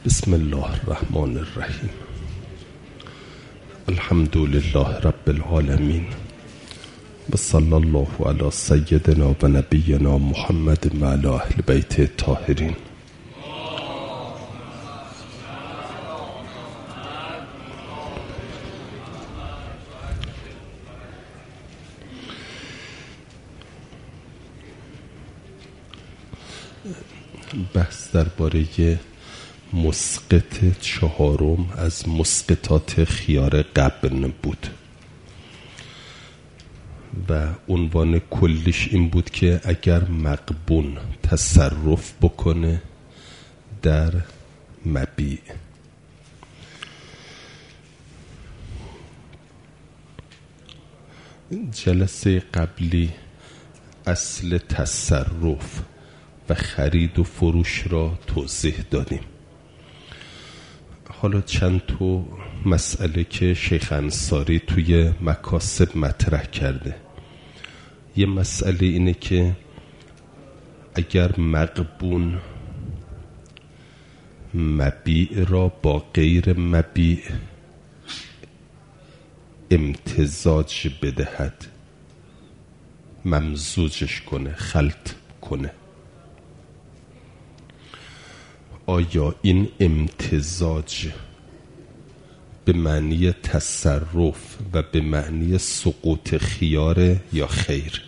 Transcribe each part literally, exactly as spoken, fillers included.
بسم الله الرحمن الرحیم. الحمد لله رب العالمین و صلی الله علی سیدنا و نبینا محمد و علی اهل بیت الطاهرین. بحث درباره مسقط چهارم از مسقطات خیار غبن بود و عنوان کلیش این بود که اگر مغبون تصرف بکنه در مبیع، جلسه قبلی اصل تصرف و خرید و فروش را توضیح دادیم. حالا چند تا مسئله که شیخ انصاری توی مکاسب مطرح کرده. یه مسئله اینه که اگر مغبون مبیع را با غیر مبیع امتزاج بدهد، ممزوجش کنه، خلط کنه، آیا این امتزاج به معنی تصرف و به معنی سقوط خیار یا خیر؟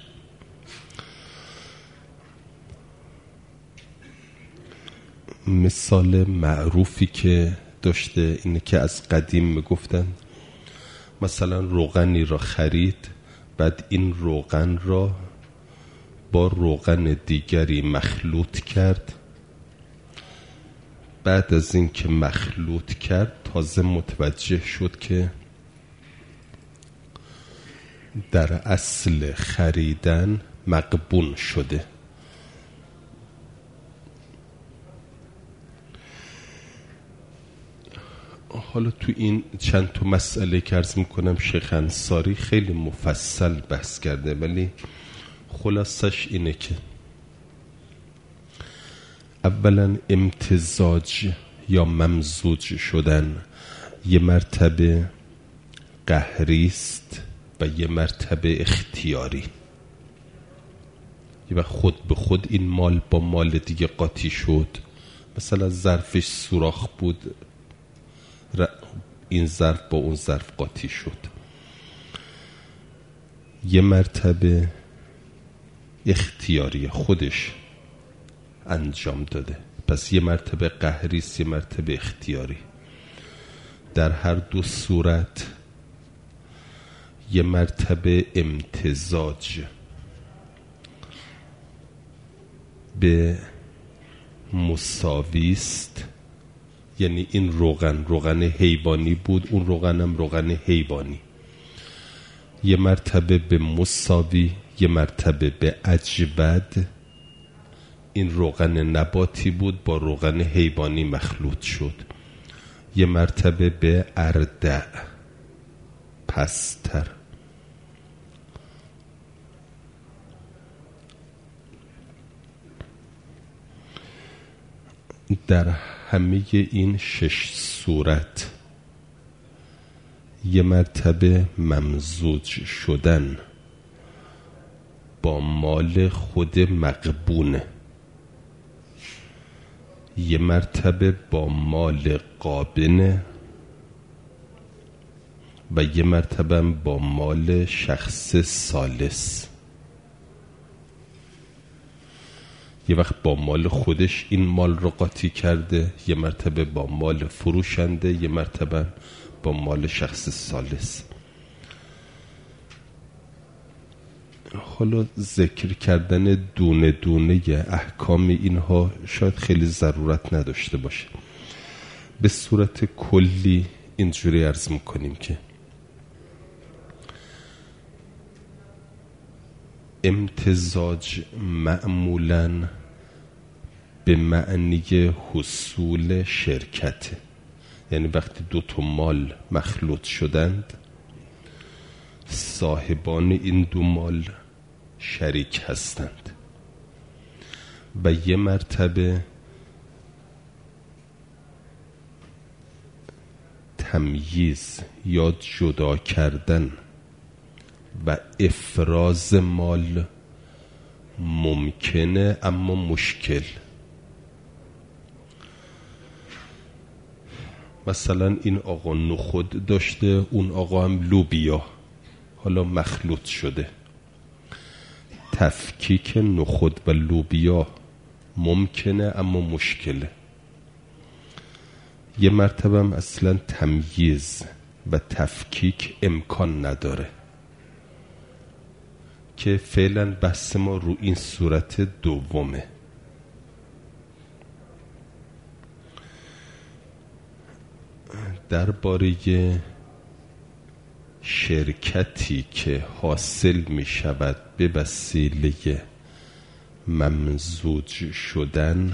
مثال معروفی که داشته اینه که از قدیم میگفتن مثلا روغنی را خرید، بعد این روغن را با روغن دیگری مخلوط کرد، بعد از این که مخلوط کرد تازه متوجه شد که در اصل خریدن مغبون شده. حالا تو این چند تا مسئله که عرض میکنم شیخ انصاری خیلی مفصل بحث کرده، ولی خلاصش اینه که اولا امتزاج یا ممزوج شدن یه مرتبه قهری است و یه مرتبه اختیاری. یه وقت خود به خود این مال با مال دیگه قاطی شد، مثلا ظرفش سوراخ بود، این ظرف با اون ظرف قاطی شد. یه مرتبه اختیاری، خودش انجام داده، پس یه مرتبه قهری است، یه مرتبه اختیاری. در هر دو صورت یه مرتبه امتزاج به مساوی است، یعنی این روغن روغن حیوانی بود، اون روغنم روغن حیوانی. یه مرتبه به مساوی، یه مرتبه به اجود، این روغن نباتی بود با روغن حیوانی مخلوط شد. یه مرتبه به اردع، پستر. در همه این شش صورت یه مرتبه ممزوج شدن با مال خود مغبونه، یه مرتبه با مال قابنه و یه مرتبه با مال شخص ثالث. یه وقت با مال خودش این مال رو قاطی کرده، یه مرتبه با مال فروشنده، یه مرتبه با مال شخص ثالث. حالا ذکر کردن دونه دونه احکام اینها شاید خیلی ضرورت نداشته باشه. به صورت کلی اینجوری عرض میکنیم که امتزاج معمولاً به معنی حصول شرکته، یعنی وقتی دو تا مال مخلوط شدند صاحبان این دو مال شریک هستند و یه مرتبه تمییز یا جدا کردن و افراز مال ممکنه اما مشکل. مثلا این آقا نخود داشته، اون آقا هم لوبیا، حالا مخلوط شده. تفکیک نخود و لوبیا ممکنه اما مشکله. یه مرتبه هم اصلا تمییز و تفکیک امکان نداره که فعلا بحث ما رو این صورت دومه. درباره شرکتی که حاصل می شود به وسیله ممزوج شدن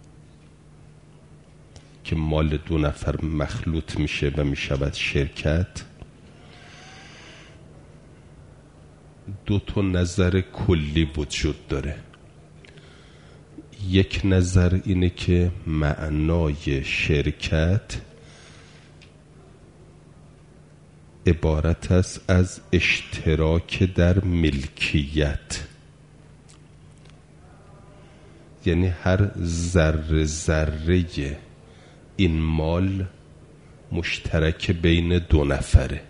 که مال دو نفر مخلوط میشه و می شود شرکت، دو تا نظر کلی وجود داره. یک نظر اینه که معنای شرکت عبارت است از اشتراک در ملکیت، یعنی هر ذره ذره این مال مشترک بین دو نفره.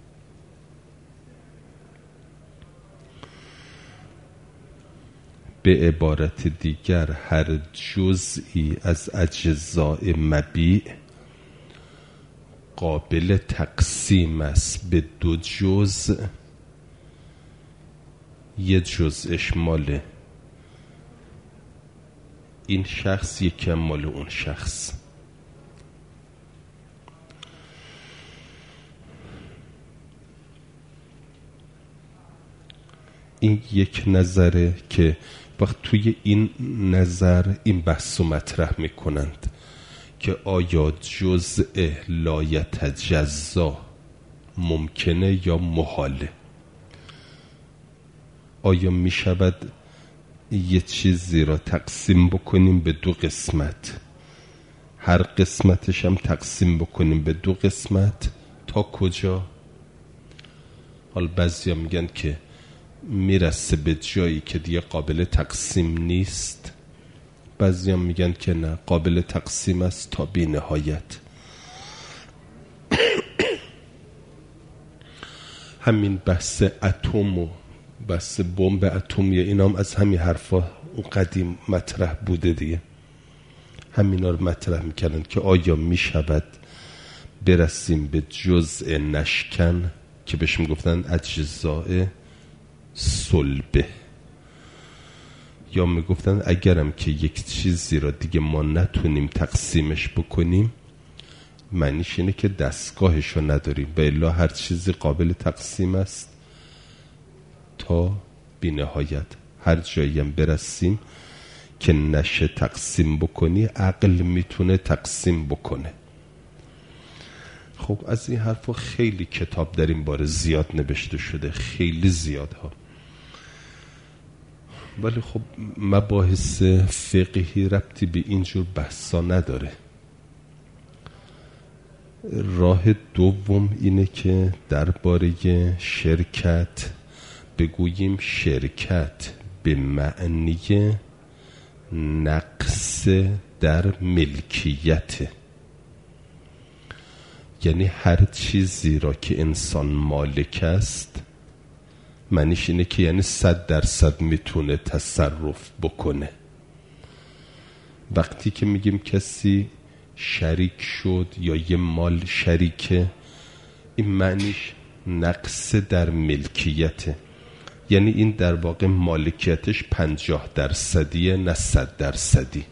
به عبارت دیگر هر جزئی از اجزای مبیع قابل تقسیم است به دو جزء، یه جزءش مال این شخص، یکی مال اون شخص. این یک نظره که وقت توی این نظر این بحث رو مطرح میکنند که آیا جزء لا یتجزا ممکنه یا محاله. آیا می شود یه چیزی را تقسیم بکنیم به دو قسمت، هر قسمتش هم تقسیم بکنیم به دو قسمت؟ تا کجا؟ حال بعضی ها میگن که میرسه به جایی که دیگه قابل تقسیم نیست، بعضی هم میگن که نه، قابل تقسیم است تا بی نهایت. همین بحث اتم و بحث بمب اتمیه، اینا هم از همین حرفا قدیم مطرح بوده دیگه. همینا رو مطرح میکردن که آیا میشود برسیم به جزء نشکن که بهش میگفتن اجزاء صلبه، یا میگفتن اگرم که یک چیزی را دیگه ما نتونیم تقسیمش بکنیم، معنیش اینه که دستگاهش رو نداریم و الا هر چیزی قابل تقسیم است تا بی نهایت. هر جایی هم برسیم که نشه تقسیم بکنی، عقل میتونه تقسیم بکنه. خب از این حرفا خیلی کتاب در این باره زیاد نوشته شده، خیلی زیاد ها، ولی خب مباحث فقهی ربطی به اینجور بحثا نداره. راه دوم اینه که درباره شرکت بگوییم شرکت به معنی نقص در ملکیت، یعنی هر چیزی را که انسان مالک است، معنیش اینه که یعنی صد درصد میتونه تصرف بکنه. وقتی که میگیم کسی شریک شد یا یه مال شریکه، این معنیش نقص در ملکیته، یعنی این در واقع مالکیتش پنجاه درصدیه نه صد درصدی.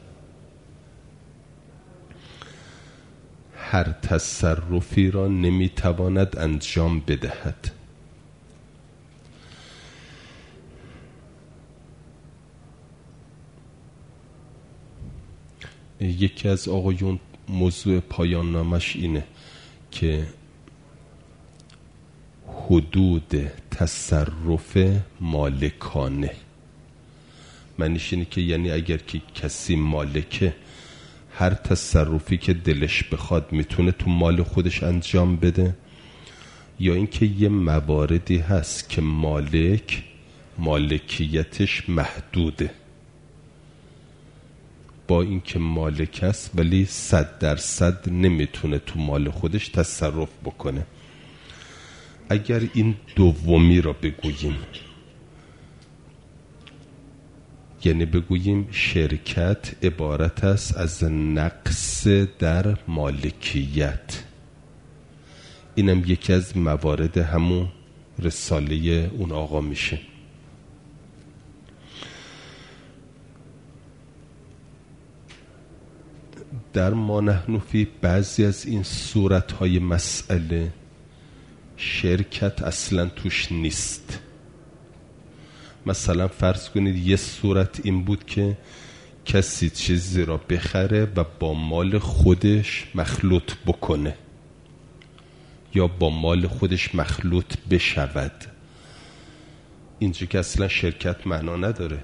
هر تصرفی را نمیتواند انجام بدهد. یکی از آقایون موضوع پایان نامش اینه که حدود تصرف مالکانه، معنیش اینه که یعنی اگر که کسی مالکه هر تصرفی که دلش بخواد میتونه تو مال خودش انجام بده، یا اینکه یه مواردی هست که مالک مالکیتش محدوده، با اینکه مالک است ولی صد درصد نمیتونه تو مال خودش تصرف بکنه. اگر این دومی را بگوییم، یعنی بگوییم شرکت عبارت است از نقص در مالکیت، اینم یکی از موارد همون رساله اون آقا میشه. در ما نحن فی بعضی از این صورتهای مسئله شرکت اصلا توش نیست. مثلا فرض کنید یه صورت این بود که کسی چیزی را بخره و با مال خودش مخلوط بکنه یا با مال خودش مخلوط بشود. اینجا که اصلا شرکت معنا نداره.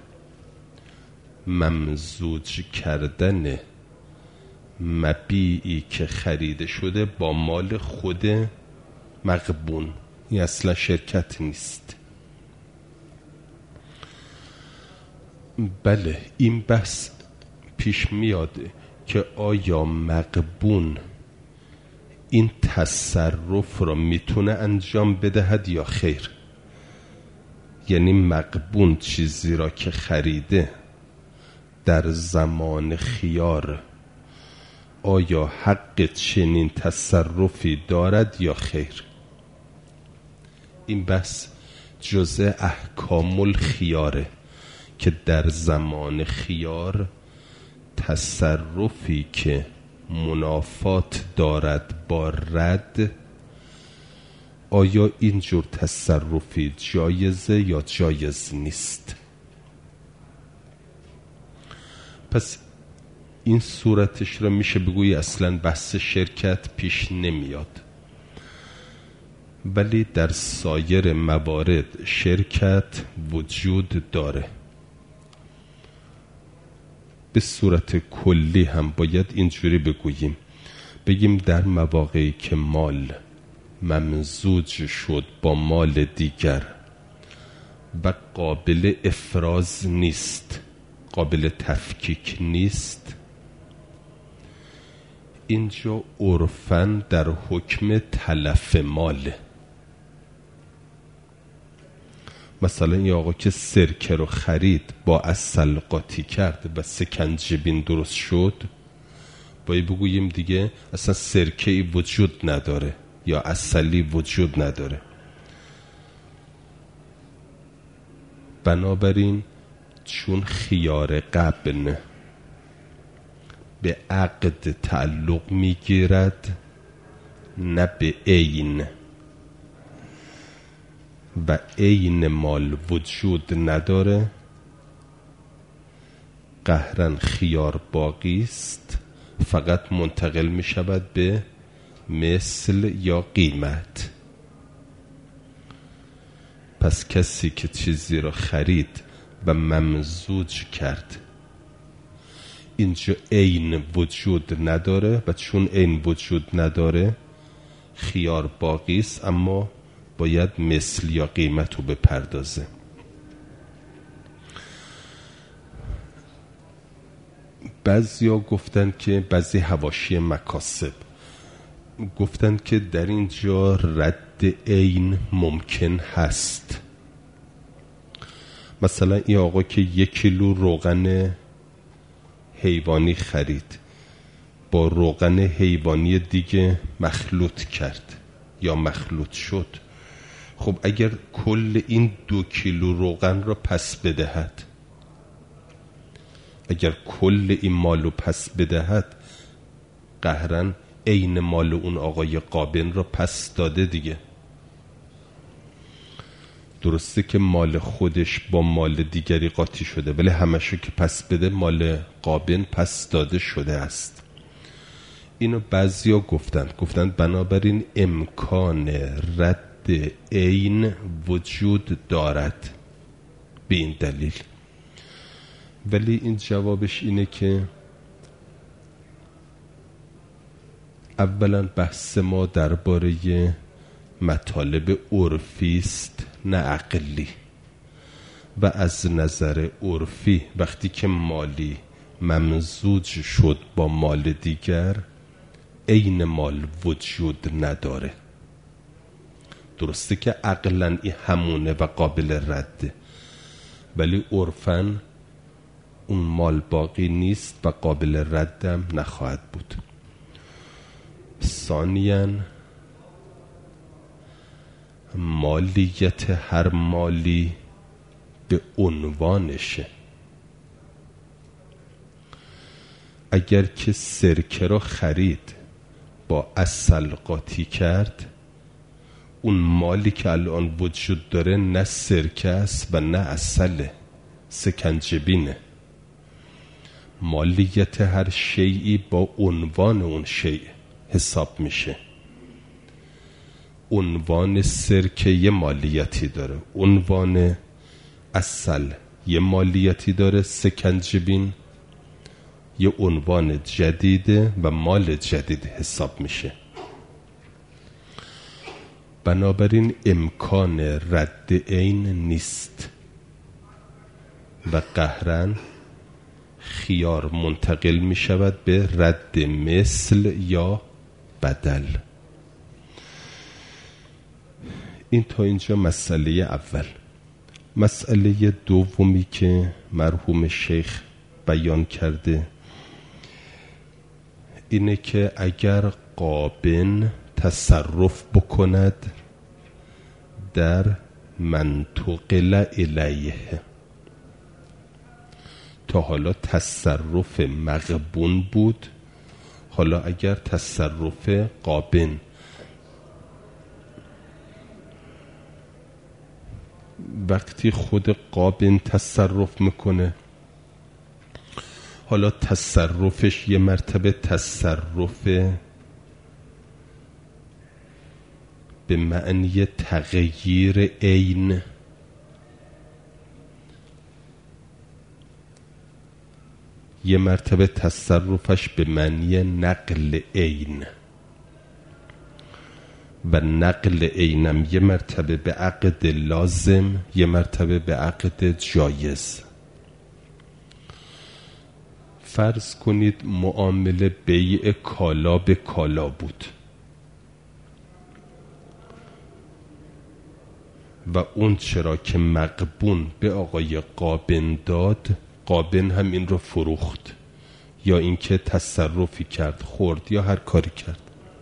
ممزوج کردن مبیعی که خریده شده با مال خود مغبون، این اصلا شرکت نیست. بله، این بحث پیش میاد که آیا مغبون این تصرف را میتونه انجام بدهد یا خیر. یعنی مغبون چیزی را که خریده در زمان خیار آیا حق چنین تصرفی دارد یا خیر. این بحث جزء احکام الخیاره که در زمان خیار تصرفی که منافات دارد با رد، آیا اینجور تصرفی جایزه یا جایز نیست. پس این صورتش را میشه بگویی اصلا بحث شرکت پیش نمیاد، ولی در سایر موارد شرکت وجود داره. به صورت کلی هم باید اینجوری بگوییم، بگیم در مواقعی که مال ممزوج شد با مال دیگر و قابل افراز نیست، قابل تفکیک نیست، اینجا عرفاً در حکم تلف ماله. مثلا این آقا که سرکه رو خرید با عسل قاطی کرد و سکنجبین درست شد، باید بگوییم دیگه اصلا سرکه‌ای وجود نداره یا عسلی وجود نداره. بنابراین چون خیار قبن به عقد تعلق میگیرد نه به عین، و عین مال وجود نداره، قهرن خیار باقی است، فقط منتقل می شود به مثل یا قیمت. پس کسی که چیزی را خرید و ممزوج کرد، اینجا عین وجود نداره و چون عین وجود نداره خیار باقی است، اما باید مثل یا قیمت رو بپردازه. بعضی ها گفتن که بعضی حواشی مکاسب گفتن که در اینجا رد عین ممکن هست. مثلا این آقا که یک کیلو روغن حیوانی خرید، با روغن حیوانی دیگه مخلوط کرد یا مخلوط شد، خب اگر کل این دو کیلو روغن را پس بدهد، اگر کل این مالو پس بدهد، قهرن عین مال اون آقای قابن را پس داده دیگه. درسته که مال خودش با مال دیگری قاطی شده، ولی همشو که پس بده مال قابن پس داده شده است. اینو بعضیا گفتند گفتند بنابراین امکان رد عین وجود دارد به این دلیل. ولی این جوابش اینه که اولا بحث ما درباره مطالب عرفی است نه عقلی، و از نظر عرفی وقتی که مالی ممزوج شد با مال دیگر عین مال وجود نداره. درسته که عقلا این همونه و قابل رده، ولی عرفاً اون مال باقی نیست و قابل ردم نخواهد بود. ثانیاً مالیت هر مالی به عنوانشه. اگر که سرکه رو خرید با عسل قاطی کرد، اون مالی که الان وجود داره نه سرکه است و نه عسله، سکنجبینه. مالیت هر شیئی با عنوان اون شیء حساب میشه. عنوان سرکه یه مالیتی داره، عنوان عسل یه مالیتی داره، سکنجبین یه عنوان جدیده و مال جدید حساب میشه. بنابراین امکان رد عین نیست و قهرن خیار منتقل می شود به رد مثل یا بدل. این تا اینجا مسئله اول. مسئله دومی که مرحوم شیخ بیان کرده اینه که اگر قابن تصرف بکند در منتقل الیه، تا حالا تصرف مغبون بود، حالا اگر تصرف قابن وقتی خود قابن تصرف میکنه، حالا تصرفش یه مرتبه تصرف به معنی تغییر عین، یه مرتبه تصرفش به معنی نقل عین، و نقل عینم یه مرتبه به عقد لازم، یه مرتبه به عقد جایز. فرض کنید معامله بیع کالا به کالا بود و اون چرا که مغبون به آقای قابن داد، قابن هم این رو فروخت یا اینکه تصرفی کرد، خورد یا هر کاری کرد.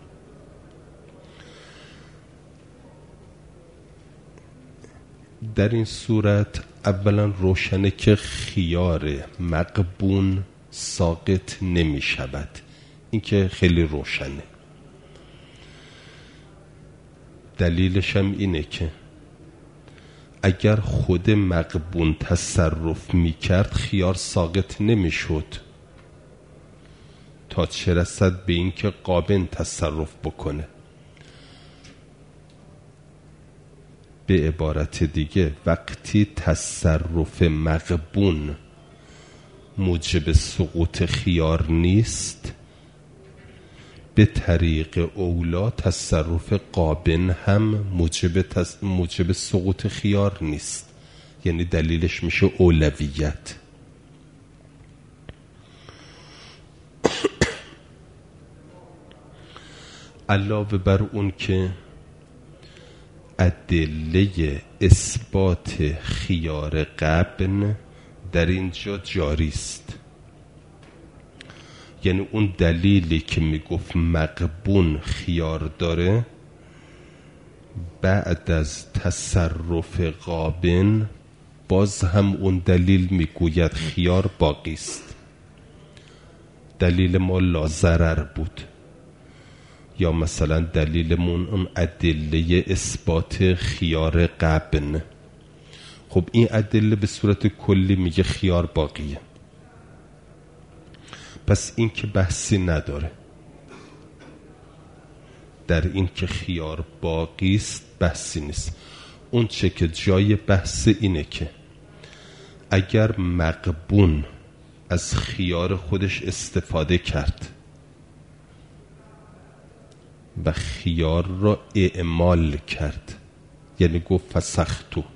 در این صورت اولا روشنه که خیار مغبون ساقط نمی شود، این که خیلی روشنه. دلیلش هم اینه که اگر خود مغبون تصرف می کرد خیار ساقط نمی شد، تا چه رسد به این که قابن تصرف بکنه. به عبارت دیگه وقتی تصرف مغبون موجب سقوط خیار نیست، به طریق اولا تصرف قابن هم موجب, تص... موجب سقوط خیار نیست، یعنی دلیلش میشه اولویت. علاوه بر اون که ادله اثبات خیار غبن در اینجا جاری است، یعنی اون دلیلی که میگفت مغبون خیار داره بعد از تصرف قابن باز هم اون دلیل میگوید خیار باقی است. دلیل ما لازرر بود، یا مثلا دلیلمون اون ادله اثبات خیار غبن. خب این ادله به صورت کلی میگه خیار باقیه، پس این که بحثی نداره. در این که خیار باقی است بحثی نیست. اون چه که جای بحث اینه که اگر مغبون از خیار خودش استفاده کرد و خیار را اعمال کرد، یعنی گفت فسختو.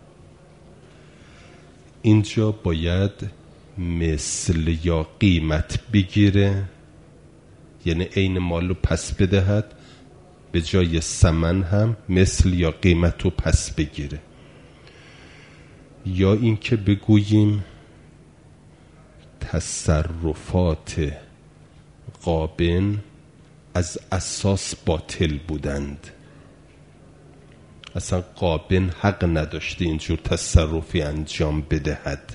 اینجا باید مثل یا قیمت بگیره، یعنی عین مال رو پس بدهد، به جای ثمن هم مثل یا قیمت رو پس بگیره. یا اینکه بگوییم تصرفات قابن از اساس باطل بودند، اصلا قابن حق نداشته اینجور تصرفی انجام بدهد.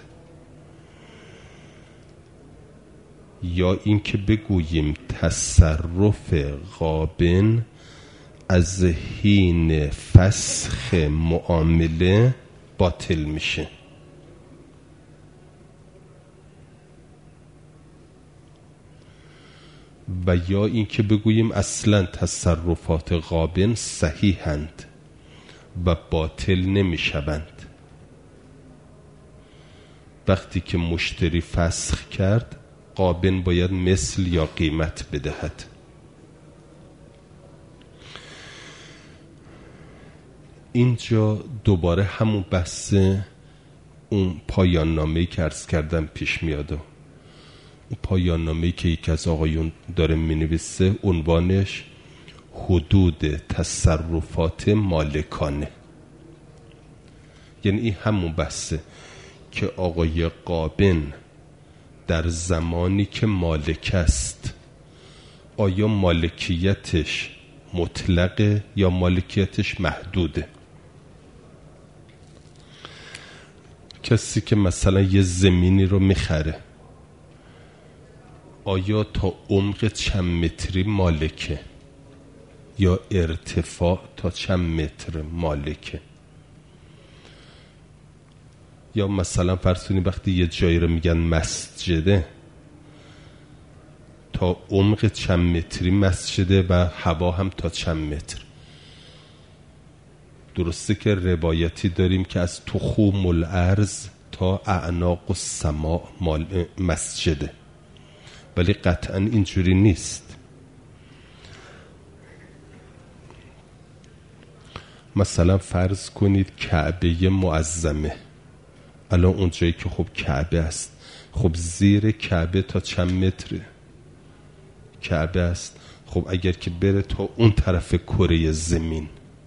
یا اینکه بگوییم تصرف قابن از حین فسخ معامله باطل میشه. و یا اینکه بگوییم اصلا تصرفات قابن صحیحند و باطل نمیشوند. وقتی که مشتری فسخ کرد، قابن باید مثل یا قیمت بدهد. اینجا دوباره همون بحث اون پایان نامه‌ای که عرض کردم پیش میاد. اون پایان نامه‌ای که یکی از آقایون داره مینویسه عنوانش حدود تصرفات مالکانه، یعنی این همون بحثه که آقای قابن در زمانی که مالک است، آیا مالکیتش مطلقه یا مالکیتش محدوده؟ کسی که مثلا یه زمینی رو میخره، آیا تا عمق چند متری مالکه یا ارتفاع تا چند متر مالکه؟ یا مثلا فرض کنید وقتی یه جایی رو میگن مسجده، تا عمق چند متری مسجده و هوا هم تا چند متر؟ درسته که روایتی داریم که از تخوم الارض تا اعناق السماء مسجده، ولی قطعا اینجوری نیست. مثلا فرض کنید کعبه معظمه، الان اونجایی که خب کعبه است، خب زیر کعبه تا چند متر کعبه است؟ خب اگر که بره تا اون طرف کره زمین،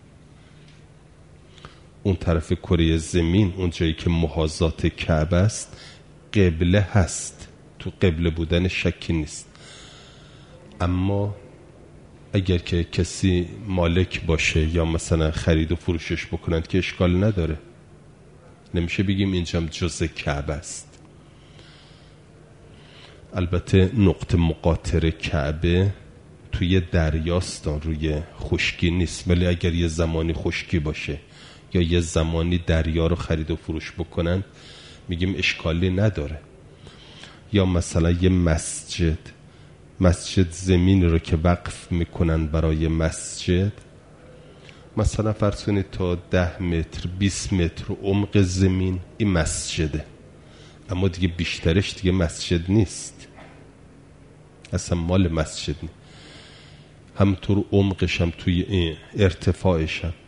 اون طرف کره زمین اونجایی که محاذات کعبه است قبله هست، تو قبله بودن شکی نیست. اما اگر که کسی مالک باشه یا مثلا خرید و فروشش بکنند که اشکال نداره، نمیشه بگیم اینجا جزء کعبه است. البته نقطه مقاطر کعبه توی دریاست، روی خشکی نیست، ولی اگر یه زمانی خشکی باشه یا یه زمانی دریا رو خرید و فروش بکنن میگیم اشکالی نداره. یا مثلا یه مسجد مسجد زمین رو که وقف میکنن برای مسجد، مثلا فرض کنید تا ده متر بیست متر عمق زمین این مسجده، اما دیگه بیشترش دیگه مسجد نیست، اصلا مال مسجد نیست. همطور عمقش هم توی ارتفاعش هم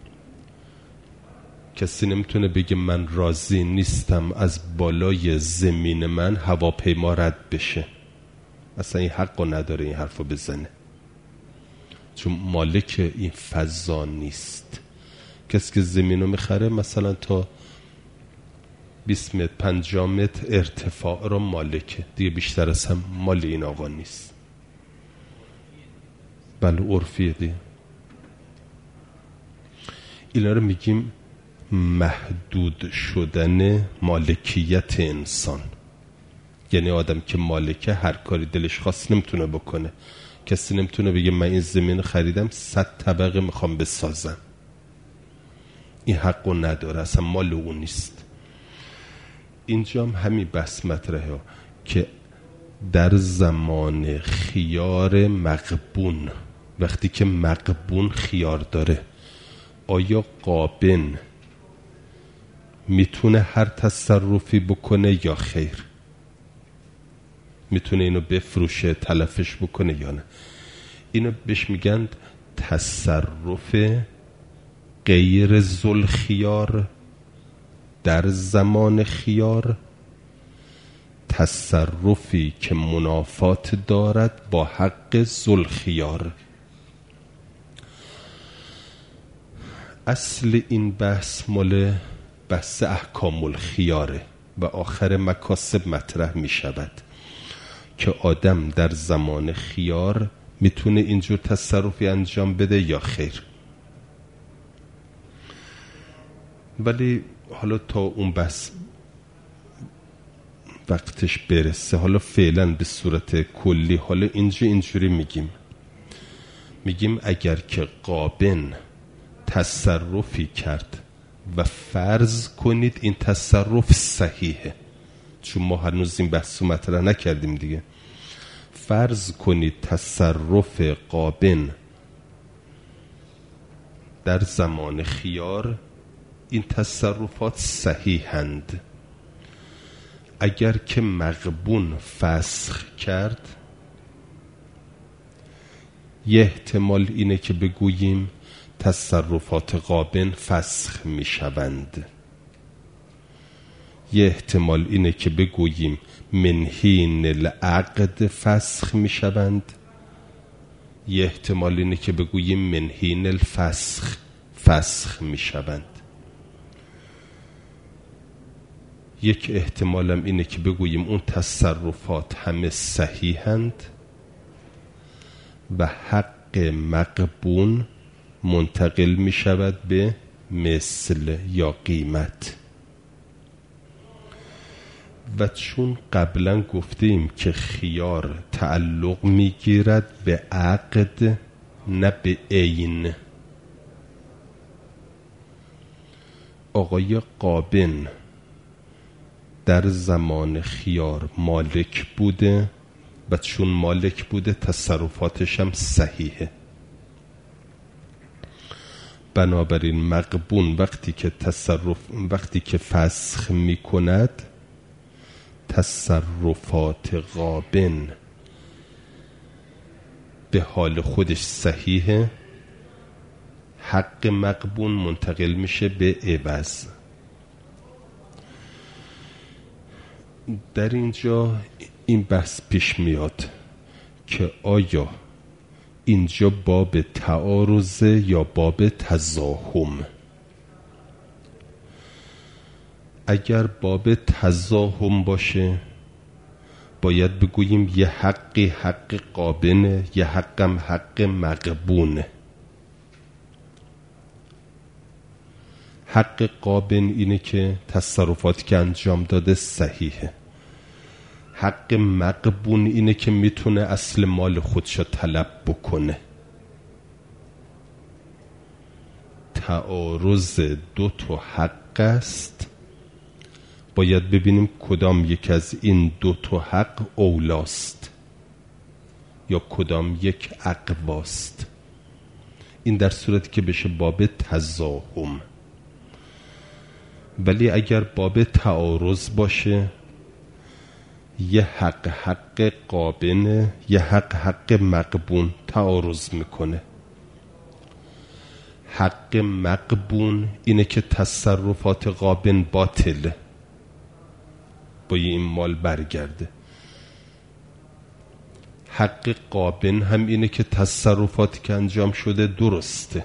کسی نمیتونه بگه من راضی نیستم از بالای زمین من هواپیما رد بشه، اصلا این حقو نداره این حرفو بزنه، چون مالک این فضا نیست. کسی که زمینو میخره مثلا تا بیست متر پنجاه متر ارتفاع رو مالکه، دیگه بیشتر از هم مال این آقا نیست. بله عرفیه دیگه. اینا رو میگیم محدود شدن مالکیت انسان، یعنی آدم که مالکه هر کاری دلش خواست نمیتونه بکنه. کسی نمیتونه بگه من این زمین خریدم صد طبقه میخوام بسازم، این حقو نداره، اصلا مال اون نیست. اینجا هم همین بحث مطرحه که در زمان خیار مغبون، وقتی که مغبون خیار داره، آیا قابن میتونه هر تصرفی بکنه یا خیر؟ میتونه اینو بفروشه تلفش بکنه یا نه؟ اینو بهش میگن تصرف غیر ذوالخیار در زمان خیار، تصرفی که منافات دارد با حق ذوالخیار. اصل این بحث مال بحث احکام الخیاره و آخر مکاسب مطرح می شود که آدم در زمان خیار میتونه اینجور تصرفی انجام بده یا خیر. ولی حالا تا اون بحث وقتش برسه، حالا فعلا به صورت کلی حالا اینجا اینجوری میگیم میگیم اگر که قابن تصرفی کرد و فرض کنید این تصرف صحیحه، چون ما هنوز این بحثو مطرح نکردیم دیگه، فرض کنید تصرف قابن در زمان خیار این تصرفات صحیحند. اگر که مغبون فسخ کرد، یه احتمال اینه که بگوییم تصرفات قابن فسخ می شوند، یه احتمال اینه که بگوییم منهین العقد فسخ می شوند، یه احتمال اینه که بگوییم منهین الفسخ فسخ می شوند. یک احتمالم اینه که بگوییم اون تصرفات همه صحیحند و حق مغبون منتقل می شود به مثل یا قیمت. و چون قبلا گفتیم که خیار تعلق می گیرد به عقد نه به عین، آقای قابن در زمان خیار مالک بوده و چون مالک بوده تصرفاتش هم صحیحه، بنابراین مغبون وقتی که تصرف وقتی که فسخ می کند تصرفات قابن به حال خودش صحیحه، حق مغبون منتقل میشه به عوض. در اینجا این بحث پیش میاد که آیا اینجا باب تعارض یا باب تزاحم؟ اگر باب تزاحم باشه باید بگوییم یه حقی حق قابنه، یه حقم حق مغبونه. حق قابن اینه که تصرفاتی که انجام داده صحیحه، حق مغبون اینه که میتونه اصل مال خودشو طلب بکنه. تعارض دو تا حق است، باید ببینیم کدام یک از این دو تا حق اولاست یا کدام یک اقواست. این در صورتی که بشه باب تزاحم. ولی اگر باب تعارض باشه یه حق حق قابنه، یه حق حق مغبون تعارض میکنه. حق مغبون اینه که تصرفات قابن باطله، باید این مال برگرده. حق قابن هم اینه که تصرفاتی که انجام شده درسته.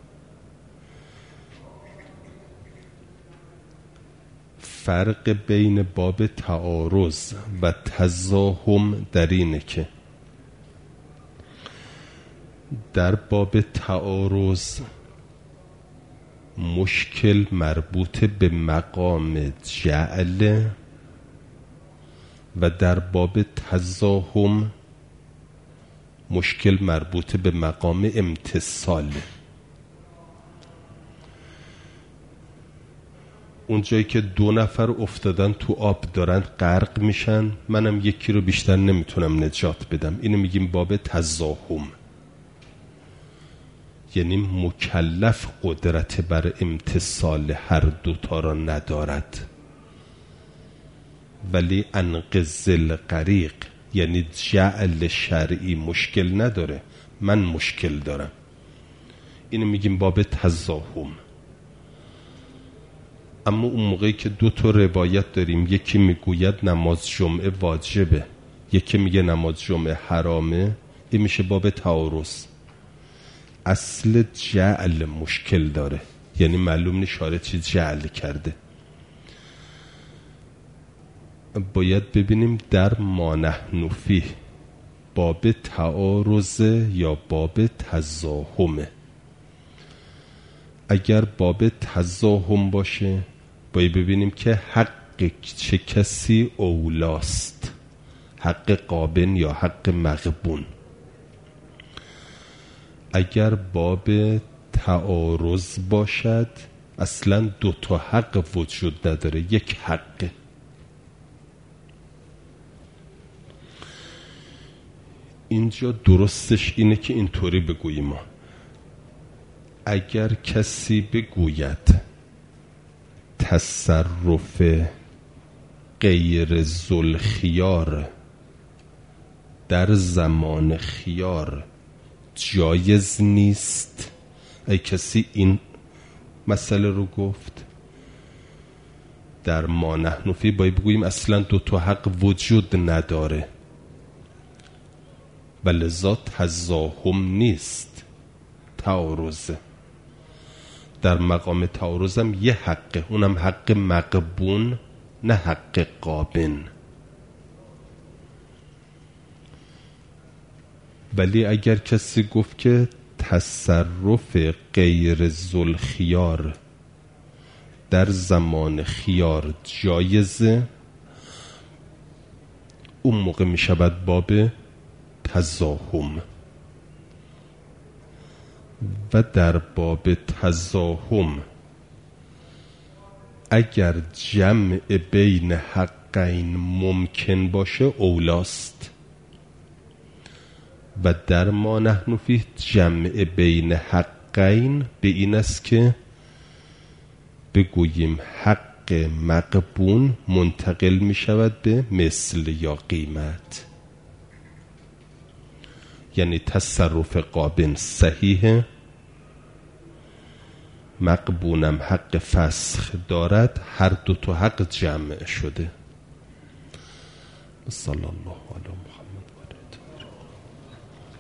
فرق بین باب تعارض و تزاحم در اینه که در باب تعارض مشکل مربوط به مقام جعل و در باب تزاحم مشکل مربوط به مقام امتصال. اون جایی که دو نفر افتادن تو آب دارن غرق میشن، منم یکی رو بیشتر نمیتونم نجات بدم، اینو میگیم باب تزاحم. یعنی مکلف قدرت بر امتصال هر دوتا را ندارد، ولی انقذ الغریق یعنی جعل شرعی مشکل نداره، من مشکل دارم. اینو میگیم باب تزاحم. اما اون موقعی که دو تا روایت داریم، یکی میگوید نماز جمعه واجبه، یکی میگه نماز جمعه حرامه، این میشه باب تعارض. اصل جعل مشکل داره، یعنی معلوم نیست شارع چی جعل کرده. باید ببینیم در ما نحن فیه باب تعارض یا باب تزاحمه. اگر باب تزاحم باشه باید ببینیم که حق چه کسی اولاست، حق قابن یا حق مغبون. اگر باب تعارض باشد اصلا دو تا حق وجود نداره، یک حق. اینجا درستش اینه که اینطوری بگوییم ما اگر کسی بگوید تصرف غیر ذوالخیار در زمان خیار جایز نیست، ای کسی این مسئله رو گفت، در ما نحن فیه باید بگوییم اصلا دو تا حق وجود نداره و لذا تزاحم نیست، تعارضه. در مقام تعارضم یه حقه، اونم حق مغبون نه حق قابن. ولی اگر کسی گفت که تصرف غیر ذوالخیار در زمان خیار جایزه، اون موقع می شود باب تزاحم. و در باب تزاحم اگر جمع بین حقین ممکن باشه اولاست و در ما نحن فیه جمع بین حقین به این است که بگوییم حق مغبون منتقل می شود به مثل یا قیمت، یعنی تصرف قابن صحیحه، مغبونم حق فسخ دارد، هر دو تا حق جمع شده. صلی الله علیه و محمد.